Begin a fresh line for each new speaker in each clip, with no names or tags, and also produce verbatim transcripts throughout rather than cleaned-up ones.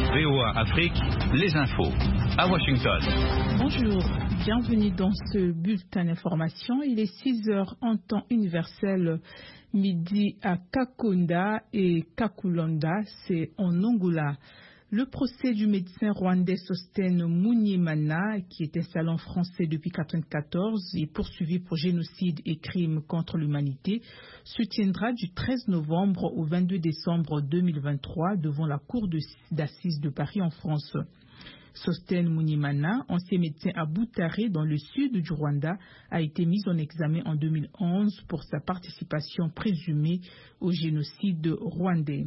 V O A Afrique, les infos à Washington.
Bonjour, bienvenue dans ce bulletin d'information. Il est six heures en temps universel, midi à Kakonda et Kakulanda, c'est en Angola. Le procès du médecin rwandais Sostène Munyimana, qui est installé en français depuis mille neuf cent quatre-vingt-quatorze et poursuivi pour génocide et crimes contre l'humanité, se tiendra du treize novembre au vingt-deux décembre deux mille vingt-trois devant la cour d'assises de Paris en France. Sostène Munyimana, ancien médecin à Butare dans le sud du Rwanda, a été mis en examen en deux mille onze pour sa participation présumée au génocide rwandais.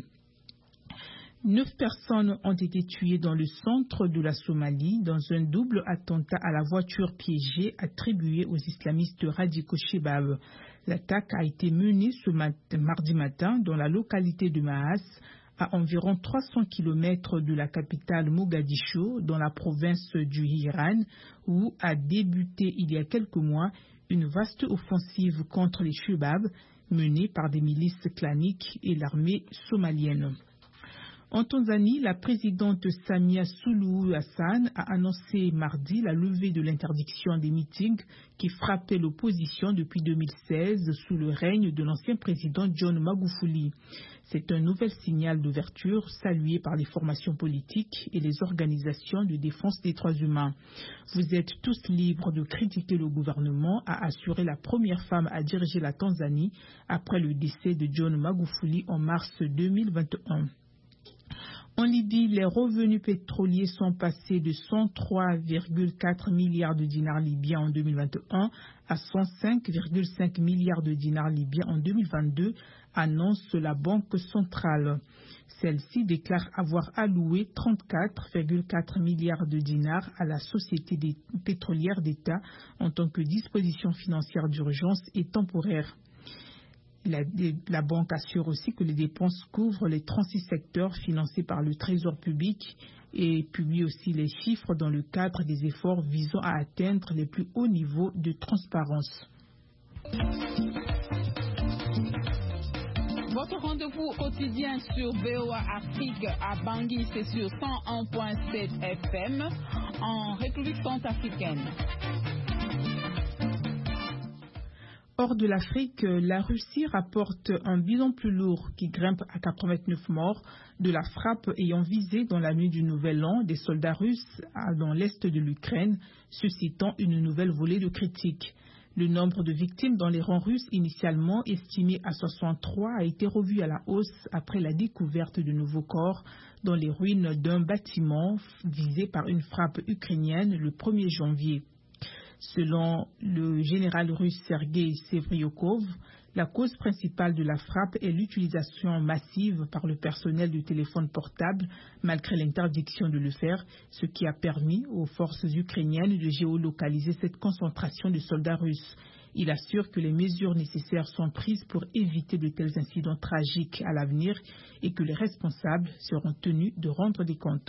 Neuf personnes ont été tuées dans le centre de la Somalie dans un double attentat à la voiture piégée attribué aux islamistes radicaux Shebab. L'attaque a été menée ce mat- mardi matin dans la localité de Maas, à environ trois cents kilomètres de la capitale Mogadiscio, dans la province du Hiran, où a débuté il y a quelques mois une vaste offensive contre les Shebab menée par des milices claniques et l'armée somalienne. En Tanzanie, la présidente Samia Suluhu Hassan a annoncé mardi la levée de l'interdiction des meetings qui frappaient l'opposition depuis deux mille seize sous le règne de l'ancien président John Magufuli. C'est un nouvel signal d'ouverture salué par les formations politiques et les organisations de défense des droits humains. Vous êtes tous libres de critiquer le gouvernement, a assuré la première femme à diriger la Tanzanie après le décès de John Magufuli en mars deux mille vingt et un. En Libye, les revenus pétroliers sont passés de cent trois virgule quatre milliards de dinars libyens en deux mille vingt et un à cent cinq virgule cinq milliards de dinars libyens en deux mille vingt-deux, annonce la Banque centrale. Celle-ci déclare avoir alloué trente-quatre virgule quatre milliards de dinars à la société des pétrolière d'État en tant que disposition financière d'urgence et temporaire. La, la banque assure aussi que les dépenses couvrent les trente-six secteurs financés par le Trésor public et publie aussi les chiffres dans le cadre des efforts visant à atteindre les plus hauts niveaux de transparence.
Votre rendez-vous quotidien sur V O A Afrique à Bangui, c'est sur cent un virgule sept F M en République centrafricaine.
Hors de l'Afrique, la Russie rapporte un bilan plus lourd qui grimpe à quatre-vingt-neuf morts de la frappe ayant visé dans la nuit du Nouvel An des soldats russes dans l'est de l'Ukraine, suscitant une nouvelle volée de critiques. Le nombre de victimes dans les rangs russes initialement estimé à soixante-trois a été revu à la hausse après la découverte de nouveaux corps dans les ruines d'un bâtiment visé par une frappe ukrainienne le premier janvier. Selon le général russe Sergei Sevryokov, la cause principale de la frappe est l'utilisation massive par le personnel du téléphone portable, malgré l'interdiction de le faire, ce qui a permis aux forces ukrainiennes de géolocaliser cette concentration de soldats russes. Il assure que les mesures nécessaires sont prises pour éviter de tels incidents tragiques à l'avenir et que les responsables seront tenus de rendre des comptes.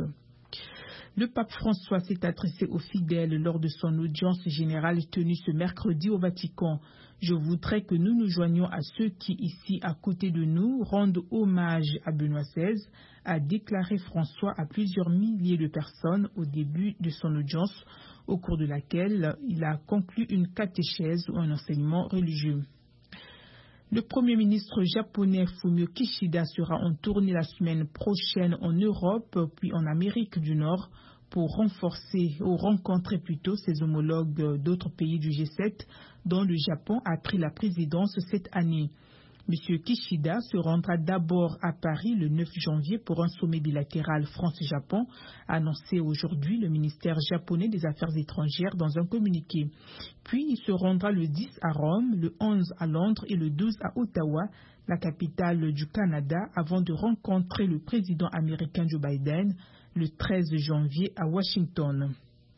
Le pape François s'est adressé aux fidèles lors de son audience générale tenue ce mercredi au Vatican. Je voudrais que nous nous joignions à ceux qui, ici à côté de nous, rendent hommage à Benoît seize, a déclaré François à plusieurs milliers de personnes au début de son audience, au cours de laquelle il a conclu une catéchèse ou un enseignement religieux. Le Premier ministre japonais Fumio Kishida sera en tournée la semaine prochaine en Europe puis en Amérique du Nord pour renforcer ou rencontrer plutôt ses homologues d'autres pays du G sept dont le Japon a pris la présidence cette année. M. Kishida se rendra d'abord à Paris le neuf janvier pour un sommet bilatéral France-Japon, a annoncé aujourd'hui le ministère japonais des Affaires étrangères dans un communiqué. Puis il se rendra le dix à Rome, le onze à Londres et le douze à Ottawa, la capitale du Canada, avant de rencontrer le président américain Joe Biden le treize janvier à Washington.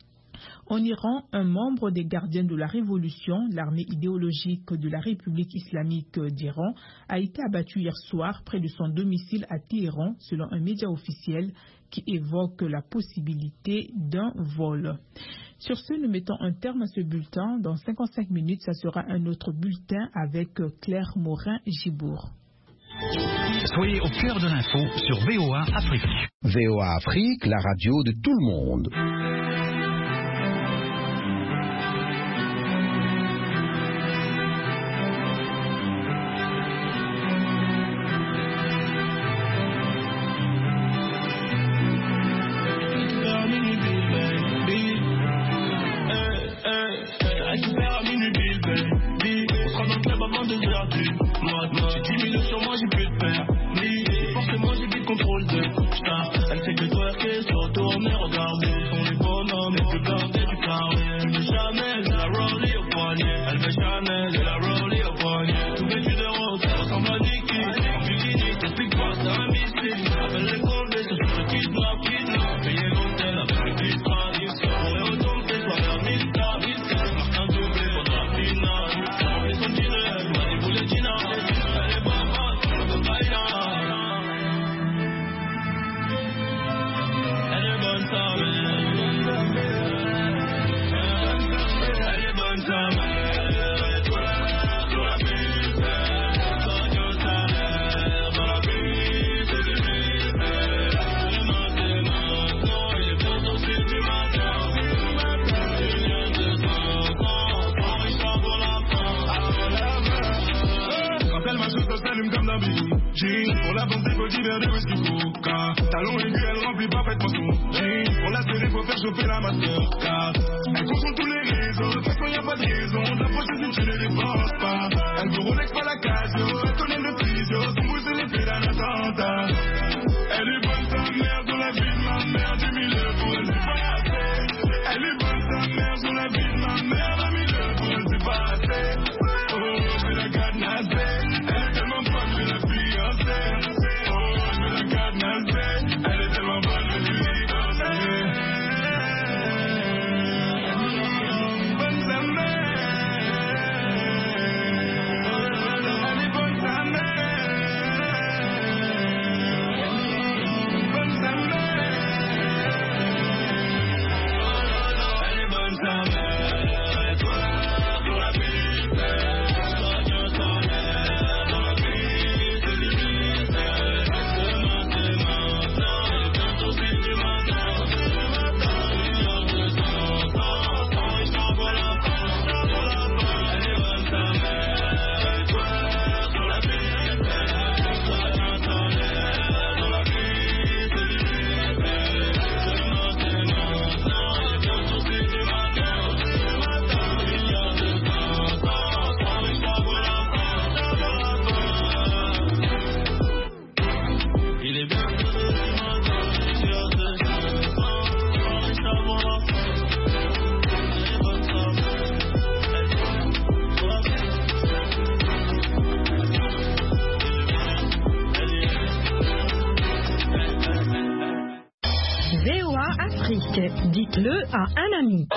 En Iran, un membre des gardiens de la Révolution, l'armée idéologique de la République islamique d'Iran, a été abattu hier soir près de son domicile à Téhéran, selon un média officiel qui évoque la possibilité d'un vol. Sur ce, nous mettons un terme à ce bulletin. Dans cinquante-cinq minutes, ça sera un autre bulletin avec Claire Morin-Gibourg.
Soyez au cœur de l'info sur V O A Afrique.
V O A Afrique, la radio de tout le monde.
Pour la vente des petits verres de whisky coca. Talon aigu, elle remplit parfaitement son jean. Pour la serrer, faut faire chauffer la Mastercard. Elle consomme tous les réseaux, de toute façon y'a pas de raison. D'approcher si tu ne dépenses pas. Elle veut Rolex, pas la Casio. Elle connaît le physio, son bruit c'est l'effet d'un attentat. Elle est bonne sa mère, sur la vie de ma mère. J'ai mis le pour elle, c'est pas assez. Elle est bonne sa mère, sur la vie de ma mère. J'ai mis le pour elle, c'est pas assez. Oh, je vais la cadenasser. Elle est tellement bonne, je vais la fiancer. Oh, je vais la cadenasser. Elle est tellement bonne, je vais lui danser. Bonne sa mère. Elle est bonne sa mère. Bonne sa mère. Elle est bonne sa mère.
V O A Afrique, dites-le à un ami.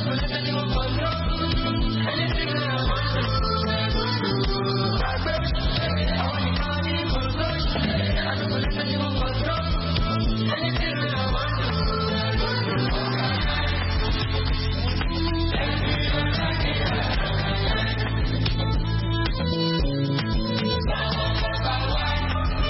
I